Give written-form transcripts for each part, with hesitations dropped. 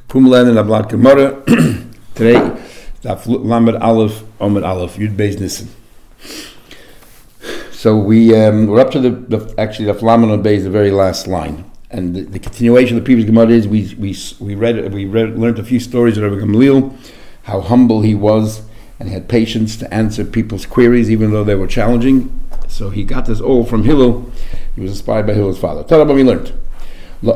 Pumlan and Ablat Gemara. Today, Daf Lamed Aleph, Omed Aleph, Yud Beis Nissen. So we're up to the Daf Lamed on Beis, the very last line, and the continuation of the previous Gemara is we learned a few stories of Rabbi Gamliel, how humble he was, and he had patience to answer people's queries even though they were challenging. So he got this all from Hillel. He was inspired by Hillel's father. Tell us what we learned. A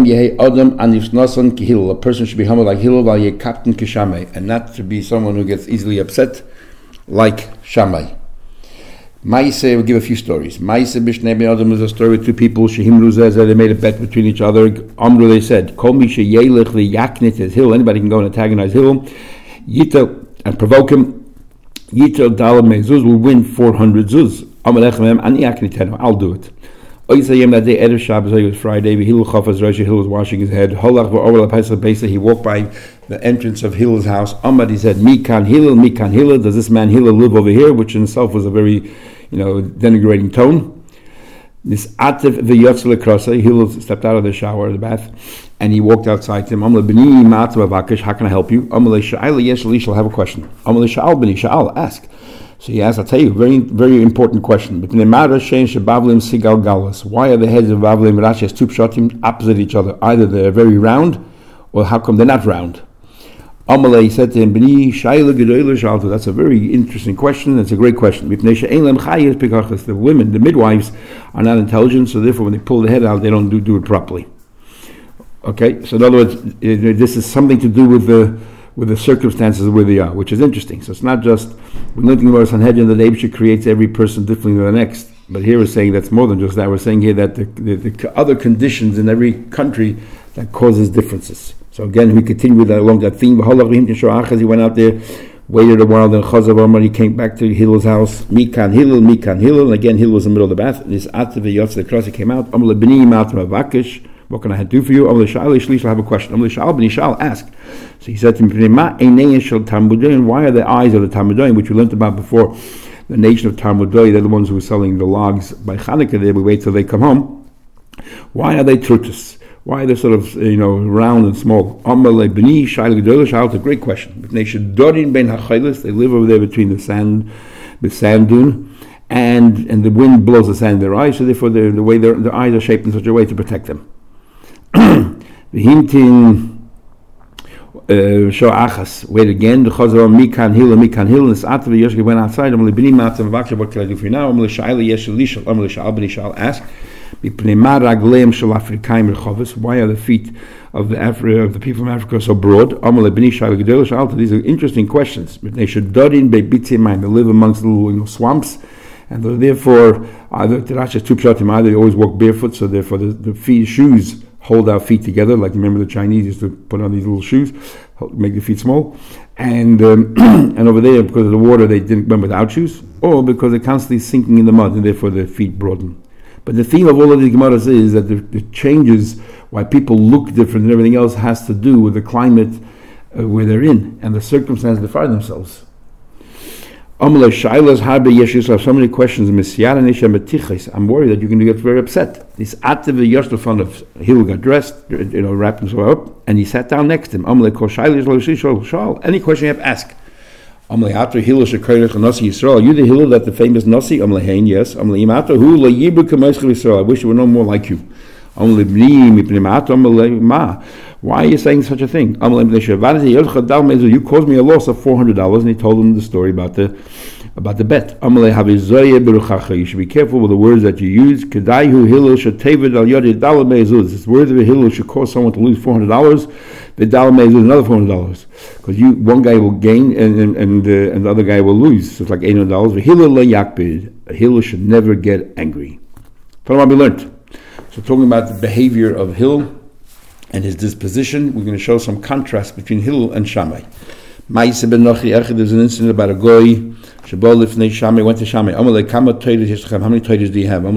person should be humble like Hillel, and not to be someone who gets easily upset like Shammai. Maise, we'll give a few stories. Maise b'shnei bnei Adam was a story with two people. Shehimru zeh, they made a bet between each other. Amru, they said, Kol mi sheyelech v'yaknit es Hillel. Anybody can go and antagonize Hillel, Yitel, and provoke him. Yitel dalam mezuz will win 400 zuz. Amalech ani yaknitenu, I'll do it. That day, Erev Shabbos, it was Friday. Hillel chafaz Rosh, Hillel was washing his head. Holach v'orel ha'paisel beisa. He walked by the entrance of Hillel's house. Amad, he said, Mikan Hillel. Does this man Hillel live over here? Which in itself was a very, denigrating tone. This atev v'yotzel krasa. Hillel stepped out of the shower, the bath, and he walked outside to him. Amle b'ni ma'atav avakish. How can I help you? Amle sha'al yesh lish. I'll have a question. Amle sha'al b'ni sha'al. Ask. So he asked, I'll tell you, very, very important question. Why are the heads of Bavlim and Rashi has two pshatim opposite each other? Either they're very round, or how come they're not round? Amalei said to him, that's a very interesting question. That's a great question. The women, the midwives, are not intelligent, so therefore when they pull the head out, they don't do it properly. Okay, so in other words, this is something to do with the circumstances where they are, which is interesting. So it's not just, we're looking at Sanhedrin, that the Eibusha creates every person differently than the next. But here we're saying that's more than just that. We're saying here that the other conditions in every country that causes differences. So again, we continue with that along that theme. He went out there, waited a while, then Chazav Amar, he came back to Hillel's house. Mikan Hillel, and again Hillel was in the middle of the bath. This Atav Yotz, the cross, he came out. Amar B'ni Ma'atav Avakish. What can I do for you? I have a question. Ask. So he said to me, why are the eyes of the Talmudoim, which we learned about before, the nation of Talmudoim, they're the ones who are selling the logs by Chanukah, we wait till they come home. Why are they trutus? Why are they sort of, round and small? It's a great question. They live over there between the sand dune, and the wind blows the sand in their eyes, so therefore the way their eyes are shaped in such a way to protect them. The hintin show achas. Wait again. The chazar mikan hil. This atav Yoshua went outside. What can I do for you now? Ask. Why are the feet of the people from Africa so broad? These are interesting questions. They should they live amongst little swamps, and therefore either they always walk barefoot, so therefore the shoes hold our feet together, like you remember the Chinese used to put on these little shoes, make the feet small, and over there, because of the water, they didn't went without shoes, or because they're constantly sinking in the mud, and therefore their feet broaden. But the theme of all of these Gemaras is that the changes, why people look different and everything else, has to do with the climate where they're in, and the circumstances they find themselves. So many questions. I'm worried that you're going to get very upset. This Atav Yoshua of Hillel got dressed, wrapped himself up, and he sat down next to him. Any question you have, ask. Are you the Hillel that the famous Nasi? Yes. I wish you were no more like you. Why are you saying such a thing? You caused me a loss of $400, and he told him the story about the bet. You should be careful with the words that you use. This word of a Hillel should cause someone to lose $400. Another $400, because one guy will gain and the other guy will lose. So it's like $800. A Hillel should never get angry. That's what we learned. So talking about the behavior of Hillel and his disposition, we're going to show some contrast between Hillel and Shammai. There's an incident about a goy. Shammai went to Shammai. How many Torahs do you have? 2.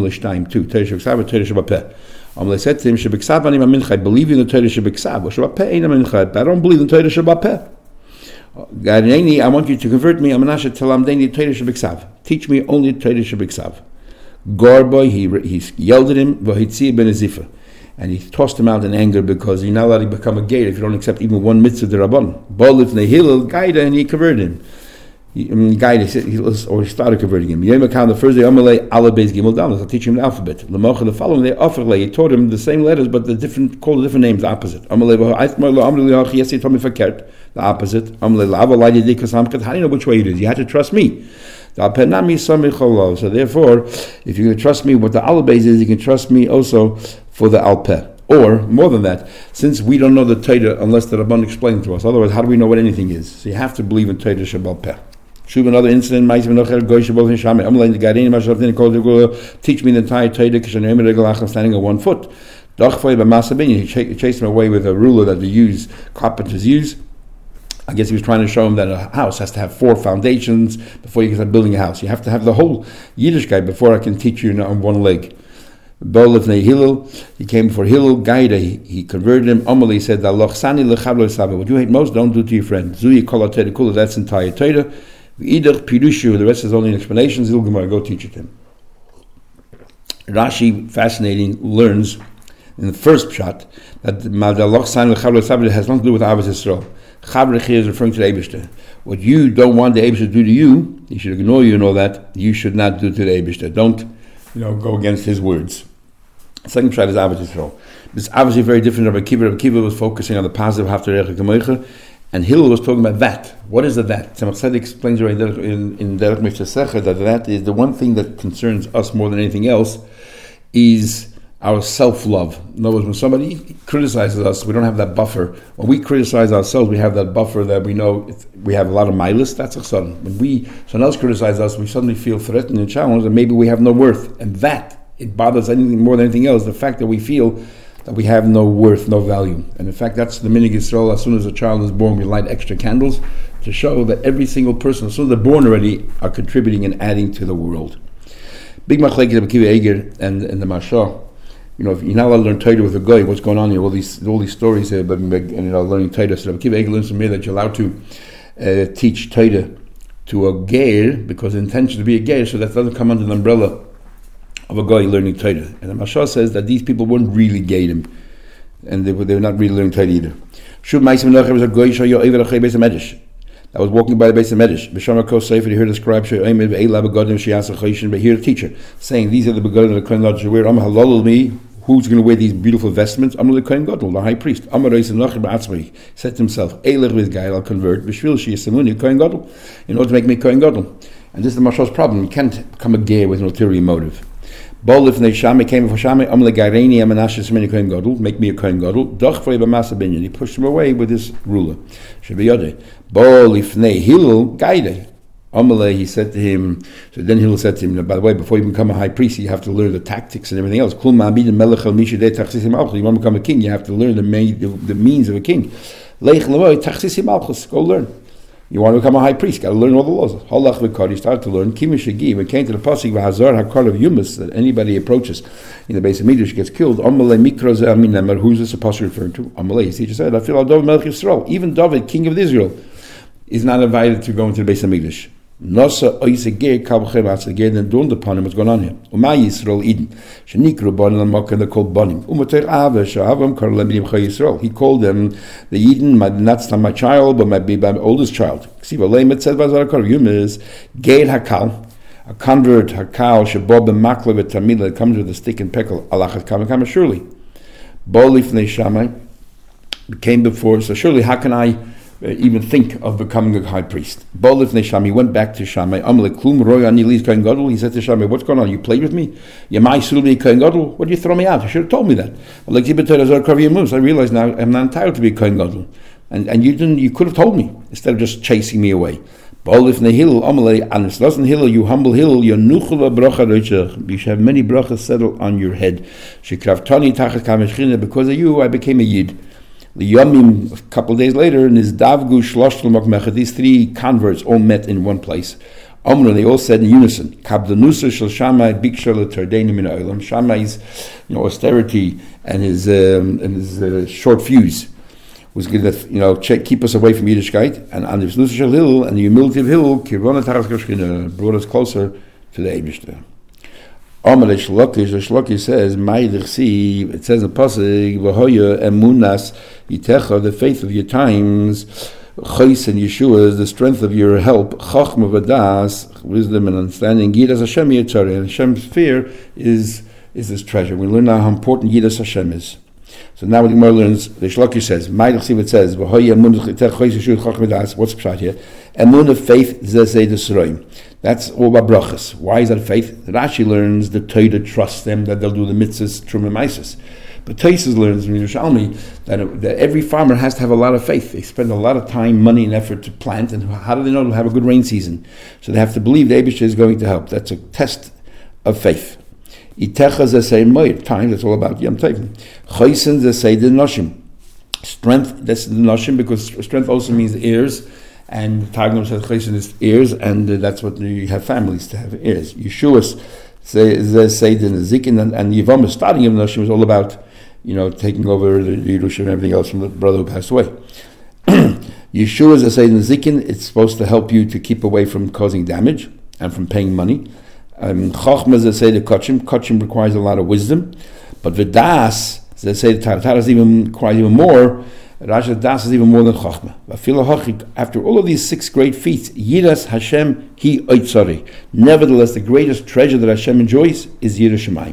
Amalei said to him, I believe in the Torah Shebeksav, but I don't believe in the Torah Shebapeh. I want you to convert me. Teach me only the Torah Shebeksav. Garboy, he yelled at him, and And he tossed him out in anger because you're not allowed to become a ger if you don't accept even one mitzvah derabban. Bolif nehillel gaida, and he converted him. He started converting him. The first day, Amalei ala beis gimel dalet. I'll teach him the alphabet. L'mocha the following day, Ofrle. He taught him the same letters, but called different names, the opposite. Amalei v'ha'aithmar lo amri li'achi yesi tomi fakert. The opposite. Amalei la'ava la'yedi dikas hamkat. How do you know which way it is? You had to trust me. So therefore, if you're going to trust me, what the alphabet is, you can trust me also for the alpeh. Or, more than that, since we don't know the Torah unless the Rabban explained to us. Otherwise, how do we know what anything is? So you have to believe in Torah Shabbal Peh. Shuv another incident, teach me the entire Torah, I'm standing on 1 foot. He chased him away with a ruler that carpenters use. I guess he was trying to show him that a house has to have 4 foundations before you can start building a house. You have to have the whole Yiddishkeit before I can teach you on 1 leg. He came for Hillel, Gaida, he converted him. Amalei said, what you hate most, don't do to your friend. That's entire Torah. The rest is only an explanation. Go teach it to him. Rashi, fascinating, learns in the first shot that has nothing to do with Avos Yisrael. Chavrich is referring to the Eibishter. What you don't want the Eibishter to do to you, he should ignore you and all that, you should not do to the Eibishter. Don't go against his words. Second shot is Avos Yisrael. It's obviously very different. Rabbi Kiva was focusing on the positive Haftarech Gemoicha, and Hillel was talking about that. What is the that? Tzemach Tzedek explains right in Derech Mitzvah Secher that is the one thing that concerns us more than anything else is our self-love. In other words, when somebody criticizes us, we don't have that buffer. When we criticize ourselves, we have that buffer that we know we have a lot of milas. That's a sudden. When someone else criticizes us, we suddenly feel threatened and challenged, and maybe we have no worth. And it bothers anything more than anything else. The fact that we feel that we have no worth, no value. And in fact, that's the Minig Yisrael. As soon as a child is born, we light extra candles to show that every single person, as soon as they're born already, are contributing and adding to the world. Big Machlekes of Akiva Eiger and the Mashah. If you're not allowed to learn Torah with a guy, what's going on here? All these stories here, but learning Torah. So Akiva Eiger learns from me that you're allowed to teach Torah to a ger because the intention to be a ger, so that doesn't come under the umbrella of a guy learning Torah. And the Mashal says that these people weren't really gerim, and they were not really learning Torah either. Shuv Ma'asim Menachem was a guy shayo over the Beis Medrash that was walking by the Beis Medrash. B'Shama Kol Sefer, he heard the scribe shayo Eimed ve'Ela begodim sheyasa choshin. But here the teacher saying these are the begodim of the Kohen Gadol. Where halal me. Who's going to wear these beautiful vestments? Amar the Kohen Gadol, the high priest. Amar Reis Menachem ba'atzmai said to himself, Eiler with guy, I'll convert. B'Shvil sheyasamuni Kohen Gadol, in order to make me Kohen Gadol. And this is the Mashal's problem. You can't become a ger with an ulterior motive. Bolif Neshame came for Shame, Amle Gaireni, Amanashis Mini Kohen Gadol, make me a Kohen Gadol, Doch for Masa Binyan. He pushed him away with his ruler. Shabiyode. Bolif Ne Hillel Gaide. Amale, he said to him, so then Hillel said to him, by the way, before you become a high priest, you have to learn the tactics and everything else. You want to become a king, you have to learn the means of a king. Go learn. You want to become a high priest, got to learn all the laws. Halach v'kar, he started to learn. Kimishagi, when it came to the pasuk v'hazar hakar of Yumas, that anybody approaches in the base of Midrash gets killed. Amalei mikra ze amin nemer. Who's this pasuk referring to? Amalei. His teacher said, "I feel David Melech Yisrael. Even David, king of Israel, is not invited to go into the base of Midrash. Nasa oiseger kabcher v'atzeger. Then dawned upon him what's going on here. Umay Yisrael Eden. Shenikru banim l'makar. They're called banim. Umater ave shahavam kar le'midim chay Yisrael. He called them the Eden, not my child, but my oldest child. Ksiva leimet said v'azar hakar Yumas geir hakal. A convert hakal shebob b'makla v'tamila that comes with a stick and peckle alachat kama surely. Bolif Neshamai came before. So surely how can I even think of becoming a high priest? Bolif Nesham, he went back to Shammai. He said to Shammai, what's going on? You played with me? Why do you throw me out? You should have told me that. I realize now I'm not entitled to be a Kohen Gadol. And you could have told me instead of just chasing me away. Bolif Nehil, Anis doesn't Hillel, you humble Hillel, you should have many brachas settled on your head. Because of you, I became a Yid. The Yomim, a couple of days later, in his Davgu Shlosh L'Makmechet, these 3 converts all met in one place. Omra, they all said in unison, Kabdanusa Shel Shammai Biksha L'Tardeinu Min Ha'olam. Shammai's austerity and his short fuse was going to keep us away from Yiddishkeit, and on the Nusa Shel Hillel and the humility of Hillel, Kirvona Tarach Kashchina brought us closer to the Eibishter. Amar Shloki says, Ma'idich, it says in Pasuk, V'hoya emunas yitecha, the faith of your times, Chais and Yeshua is the strength of your help, Chachma v'das, wisdom and understanding, Yidas Hashem Yitzhari, and Hashem's fear is this treasure. We learn now how important Yidas Hashem is. So now what the Gemara learns, the Shloki says, Ma'idich it says, V'hoya emunas yitecha, Chais Yeshua, Chachma v'das, what's the pshat here? Emun of faith, Zezei Desroim. That's all about brachas. Why is that faith? Rashi learns the Torah trusts them that they'll do the mitzvahs, truma maisis. But Tosfos learns from Yerushalmi that every farmer has to have a lot of faith. They spend a lot of time, money, and effort to plant, and how do they know to have a good rain season? So they have to believe the Eibusher is going to help. That's a test of faith. Itecha zesei moed. Time, that's all about Yom Tovim. Choisen zesei the noshim. Strength, that's the noshim, because strength also means heirs. And Targum says chesed is heirs, and that's what you have families to have heirs. Yeshua say the Zikin and Yivam, starting of Nashim, is all about, taking over the Yerusha and everything else from the brother who passed away. Yeshua is a say the Zikin, it's supposed to help you to keep away from causing damage and from paying money. Chachma is a say the Kachim. Kachim requires a lot of wisdom, but Vidas, they say the Taratas requires even more. Rashi Das is even more than Chachma. After all of these 6 great feats, Yiras Hashem Hi Oitzari. Nevertheless, the greatest treasure that Hashem enjoys is Yiras Shemayim.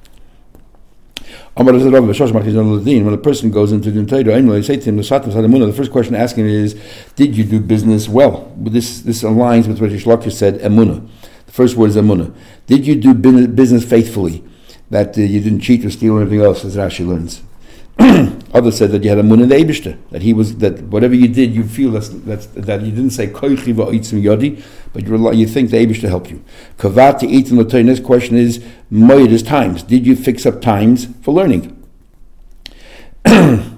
When a person goes into the Torah, I say to him, the first question asking is, did you do business well? This aligns with what Shloki said, Emunah. The first word is Emunah. Did you do business faithfully? That you didn't cheat or steal or anything else, as Rashi learns. Others said that you had a mun in the Eibishter, that whatever you did, you feel that you didn't say koichi va'otzim yodi, but you think the Eibishter helped you. Kavat to eat in the Torah. Next question is moed is times. Did you fix up times for learning? Asakta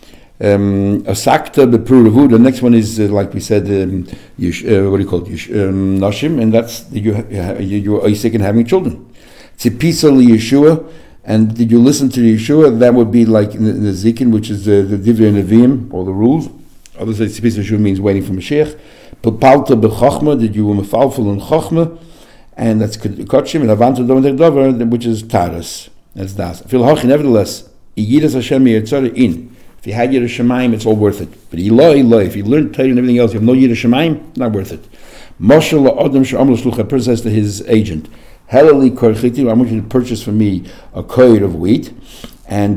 b'puravu. The next one is like we said, what do you call it? Nashim, and that's you're Isaac and having children. Tzipisa liyeshua. And did you listen to the Yeshua? That would be like in the Zikin, which is the Divrei Nevi'im, or the rules. Others say Tzipis Yeshua means waiting for Mashiach. Papalta b'chachma, did you mefalfel in chachma? And that's Kotchim, and Avanta Domer Dover, which is Taras. That's Das. Nevertheless, Yiras Hashem Yitzhari in. If you had Yiras Shemayim, it's all worth it. But Eloi, if you learn Torah and everything else, you have no Yiras Shemayim, not worth it. Moshe la'odem she'amar l'shluch, a person says to his agent, Helali korchiti, I want you to purchase for me a koid of wheat, and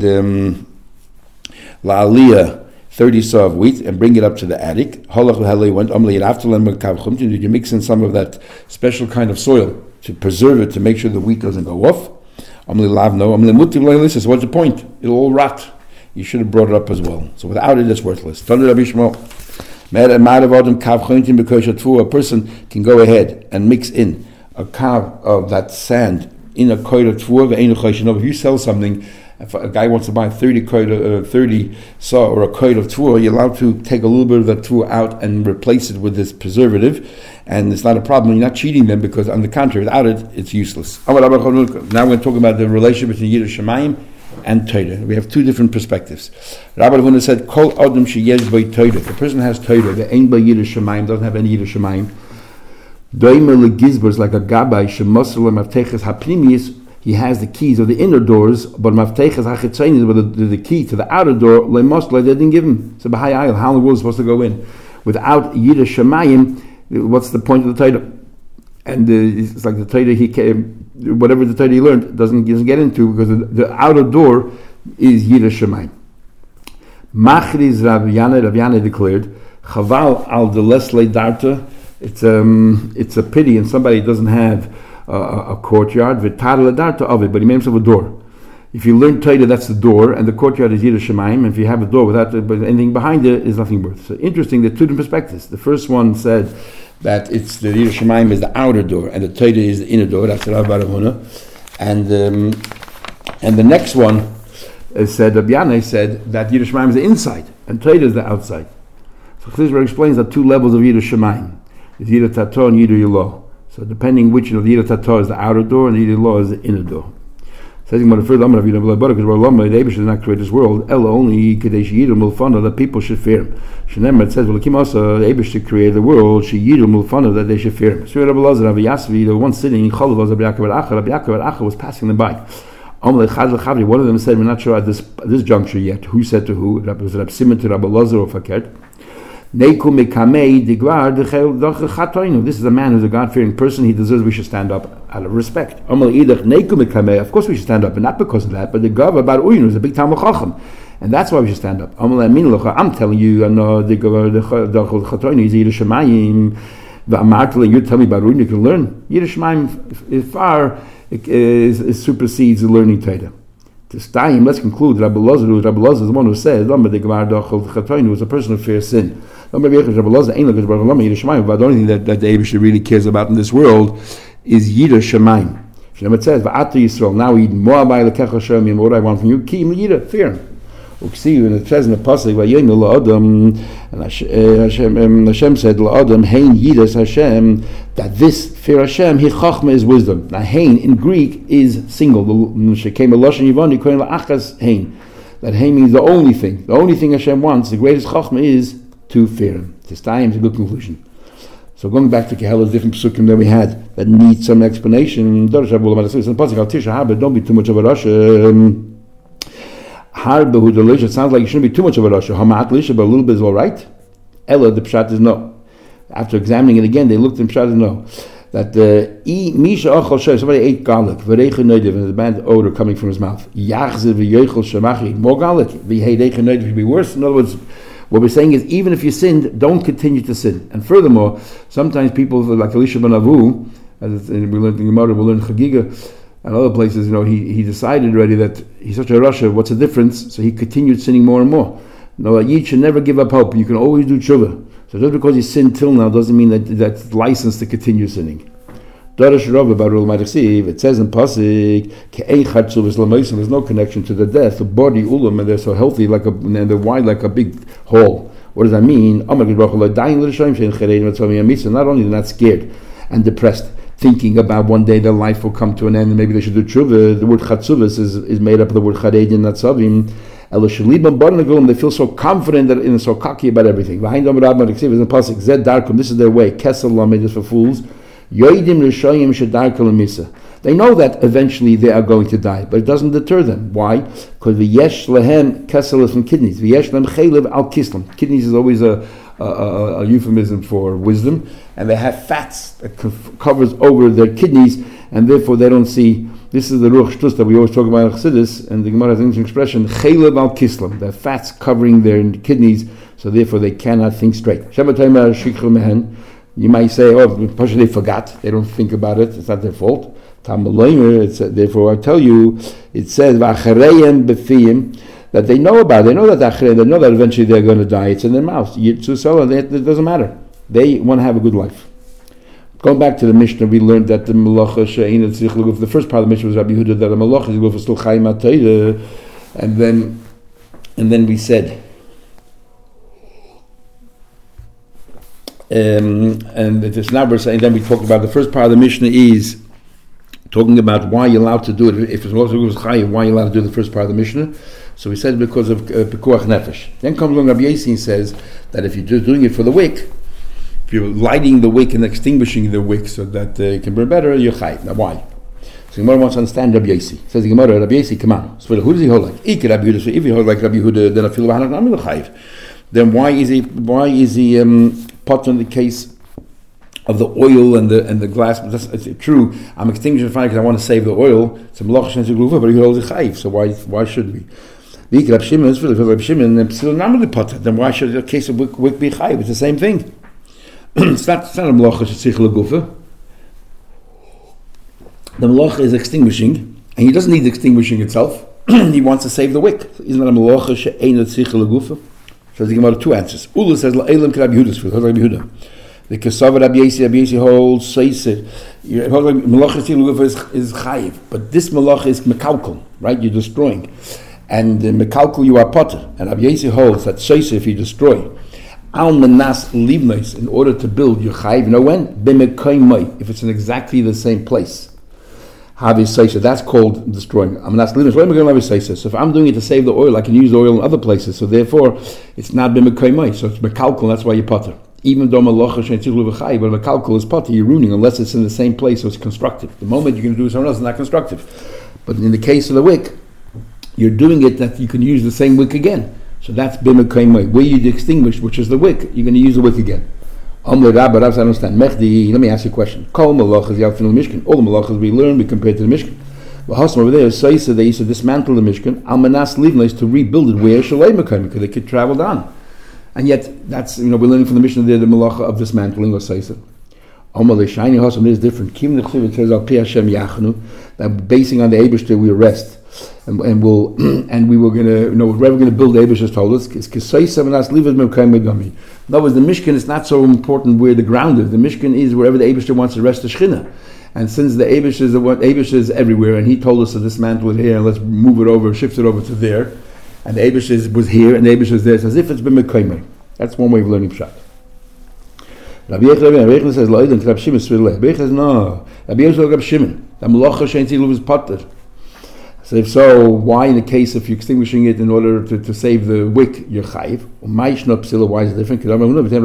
la'aliyah, 30 saw of wheat, and bring it up to the attic. Halach v'halei went, did you mix in some of that special kind of soil to preserve it, to make sure the wheat doesn't go off? So what's the point? It'll all rot. You should have brought it up as well. So without it, it's worthless. A person can go ahead and mix in a kav of that sand in a koid of tvua. If you sell something, if a guy wants to buy 30 saw or a koid of tvua, you're allowed to take a little bit of that tvua out and replace it with this preservative, and it's not a problem. You're not cheating them, because on the contrary, without it, it's useless. Now we're going to talk about the relationship between Yiras Shemayim and Torah. We have 2 different perspectives. Rabbi Ravuna said, Kol Adam sheyesh by Torah. If a person has Torah, the ein by Yiras Shemayim, doesn't have any Yiras Shemayim, Doimer legizber is like a gabbai shemosel mavteches hapnimis. He has the keys of the inner doors, but mavteches hachitzayin, but the key to the outer door lemosel they didn't give him. So b'hai ayil, how in the world is supposed to go in without Yiras Shemayim? What's the point of the Torah? And it's like the Torah he came, whatever the Torah he learned doesn't get into, because the outer door is Yiras Shemayim. Machriz Rav Yana declared, Chaval al de Lesle Darta. It's a pity, and somebody doesn't have a courtyard, of it, but he made himself a door. If you learn Torah, that's the door, and the courtyard is Yiras Shemayim. And if you have a door without anything behind it, is nothing worth. So interesting, there are 2 different perspectives. The first one said that it's the Yiras Shemayim is the outer door, and the Torah is the inner door. That's Rav Baravuna. And the next one said, Rabbi Yanai said that Yiras Shemayim is the inside, and Torah is the outside. So Chizra explains that 2 levels of Yiras Shemayim. Is Yiras Tato and Yiras Yilo. So depending which of the Yiras Tato is the outer door and the Yiras Yilo is the inner door. Says the first Amar Avinu B'Lei because the Eibush did not create this world. Ella only Kadesh Yidul Mulfana that people should fear him. Shenemar it says V'Lakim also the Eibush to create the world. She Yidul Mulfana that they should fear him. So Rabbi Lazar, Rabbi Yasvi, the one sitting in Cholav was Rabbi Yaakov Acha was passing them by. One of them said, we're not sure at this juncture yet. Who said to who? Was it Rabbi Simon to Rabbi Lazar or Fakert? This is a man who's a God-fearing person. He deserves we should stand up out of respect. Of course we should stand up, and not because of that, but the Gav about Uyun is a big Talmud Chacham, and that's why we should stand up. I'm telling you, the Chatoinu is Yiras Shamayim. You tell me about Uyun, you can learn. Yiras Shamayim supersedes the learning Torah. To Stein, let's conclude Rabbi Lazar is the one who says, the Chatoinu was a person who fears sin. The only thing that the Eibush really cares about in this world is Yiras Shamayim. It says, V'ata Yisrael, now eat Moabai Lekecha Hashem, what I want from you, Ki Yira, fear him. And it says in the Pasuk, Vayom La'adam, and Hashem said, La'adam, Hein Yiras Hashem, that this fear Hashem, Hi Chachma is wisdom. Now, Hein in Greek is single. Shekhem Eloshen Yivani, Kohen La'achas Hein. That Hein means the only thing. The only thing Hashem wants, the greatest Chachma is to fear him. This time is a good conclusion. So going back to Kehela's different psukim that we had that need some explanation. Don't be too much of a rush. Harbe who delicious sounds like it shouldn't be too much of a rush. Hamat lisha, but a little bit is all right. Ella, the pshat is no. After examining it again, they looked and pshat is no. That somebody ate garlic, and the bad odor coming from his mouth. More garlic. Should be worse. In other words, what we're saying is, even if you sinned, don't continue to sin. And furthermore, sometimes people like Elisha ben Avu, as we learned in Gemara, we learned Chagiga, and other places, he decided already that he's such a rasha. What's the difference? So he continued sinning more and more. No, a yid should never give up hope. You can always do tshuva. So just because you sinned till now doesn't mean that that's license to continue sinning. It says in Pasuk, there's no connection to the death. The body, ulam, and they're so healthy, and they're wide like a big hole. What does that mean? Not only they're not scared and depressed, thinking about one day their life will come to an end and maybe they should do tshuva. The word chatzuvas is made up of the word chared and natzavim. They feel so confident and so cocky about everything. This is their way. Kesel lamed is for fools. They know that eventually they are going to die, but it doesn't deter them. Why? Because v'yesh lehem kesel is from kidneys. V'yesh lehem chelev al kislam. Kidneys is always a euphemism for wisdom, and they have fats that covers over their kidneys, and therefore they don't see. This is the ruach shtus that we always talk about in Chassidus, and the Gemara has an interesting expression: chelev al kislam. The fats covering their kidneys, so therefore they cannot think straight. You might say, they forgot. They don't think about it. It's not their fault. Therefore, I tell you, it says, that they know about it. They know that eventually they're going to die. It's in their mouth. It doesn't matter. They want to have a good life. Going back to the Mishnah, we learned that the Malacha She'ein Tzrich L'guf. The first part of the Mishnah was Rabbi Yehuda, that the Malacha is still Chayim HaTorah. And then we said, and this now we're saying, then we talk about the first part of the Mishnah is talking about why you're allowed to do it. If it's why you're allowed to do the first part of the Mishnah. So we said because of Pekuach Nefesh. Then comes along Rabbi Yossi and says that if you're just doing it for the wick, if you're lighting the wick and extinguishing the wick so that it can burn better, you're chayiv. Now why? So Gemara wants to understand Rabbi Yossi. Says the Gemara, Rabbi Yossi, come on. So who does he hold like? If he holds like Rabbi Yehuda, then I feel chayiv. Then why is he put on the case of the oil and the glass? That's true. I'm extinguishing the fire because I want to save the oil. It's a malach shen zegluva, but he holds a chayiv. So why should we? Then why should the case of wick be chayiv? It's the same thing. It's not a malach shen zegluva. The malach is extinguishing, and he doesn't need extinguishing itself. He wants to save the wick. Isn't that a malach she'ein tzricha? So the Gemara two answers. Ula says la'elam k'Rabbi Yehuda's for Rabbi Yehuda. The Kesava Rabbi Yossi holds Seisir. Malach is chayiv, but this malach is mekalkel, right? You're destroying, and mekalkel you are potter. And Rabbi Yossi holds that Seisir, if you destroy, al menas livnos, in order to build, you're chayiv. You know when? B'mekoymai, if it's in exactly the same place. Havisaisa, that's called destroying. So if I'm doing it to save the oil, I can use the oil in other places. So therefore, it's not b'mekoymai. So it's mekalkal. That's why you potter. Even though malacha she'etzich l'v'chai, but mekalkal is potter. You're ruining unless it's in the same place, so it's constructive. The moment you're going to do something else, it's not constructive. But in the case of the wick, you're doing it that you can use the same wick again. So that's b'mekoymai. Where you extinguish, which is the wick, you're going to use the wick again. But I understand. Mechdi, let me ask you a question. All the malachas we learn, we compare to the Mishkan. Over there, Saisa, they used to dismantle the Mishkan. Almanas Livna to rebuild it where Shalei Mekayim, because they could travel down. And yet, that's, we're learning from the Mishnah there, the malacha of dismantling of Saisa. Shiny Hasam is different. Kim the it says, Al Pi Hashem Yachanu, that basing on the Eibishter we rest. And we were going to, wherever we're going to build, the Eibishter told us, in other words, the Mishkan is not so important where the ground is. The Mishkan is wherever the Eibishter wants to rest the Shechina. And since the Eibishter is everywhere, and he told us to dismantle it here, and let's move it over, shift it over to there, and the Eibishter was here, and the Eibishter is there, it's as if it's been Mekaymer. That's one way of learning Pshat. Rabbi Yechon says, Rabbi Yechon says, no. Rabbi Yechon says, Rabbi Shimon. The Malacha Shein Tzilu is potter. So if so, why in the case if you're extinguishing it in order to save the wick, you're chayiv? Why is it different? We're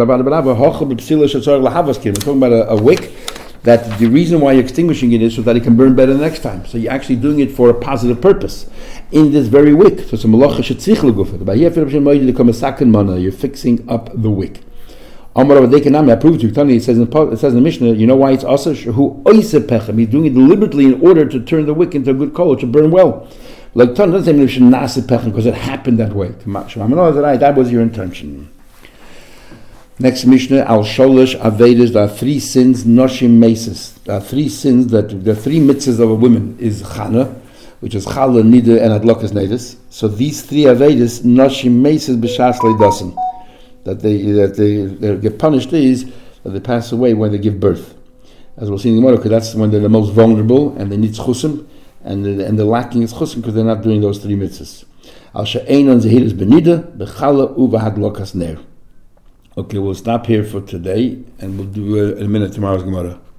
talking about a wick that the reason why you're extinguishing it is so that it can burn better the next time. So you're actually doing it for a positive purpose in this very wick. So it's a malacha shetzich l'gufet. You're fixing up the wick. I prove to you. It says in the Mishnah, you know why it's asa? Who oise pechem? He's doing it deliberately in order to turn the wick into a good coal, to burn well. Like Tan doesn't say because it happened that way. That was your intention. Next Mishnah, al sholish avedas. There are three sins, noshim meses. There are three sins that the three mitzvahs of a woman is chana, which is chala, nida, and adlokas nedus. So these three avedas, noshim meses b'shas leidasim. That they get punished is that they pass away when they give birth. As we'll see in the Gemara, because that's when they're the most vulnerable and they need chusim, and they're lacking is chusim because they're not doing those three mitzvahs. Al she'einon zehiris benida b'chala uvahadlokas ner. Okay, we'll stop here for today and we'll do in a minute tomorrow's Gemara.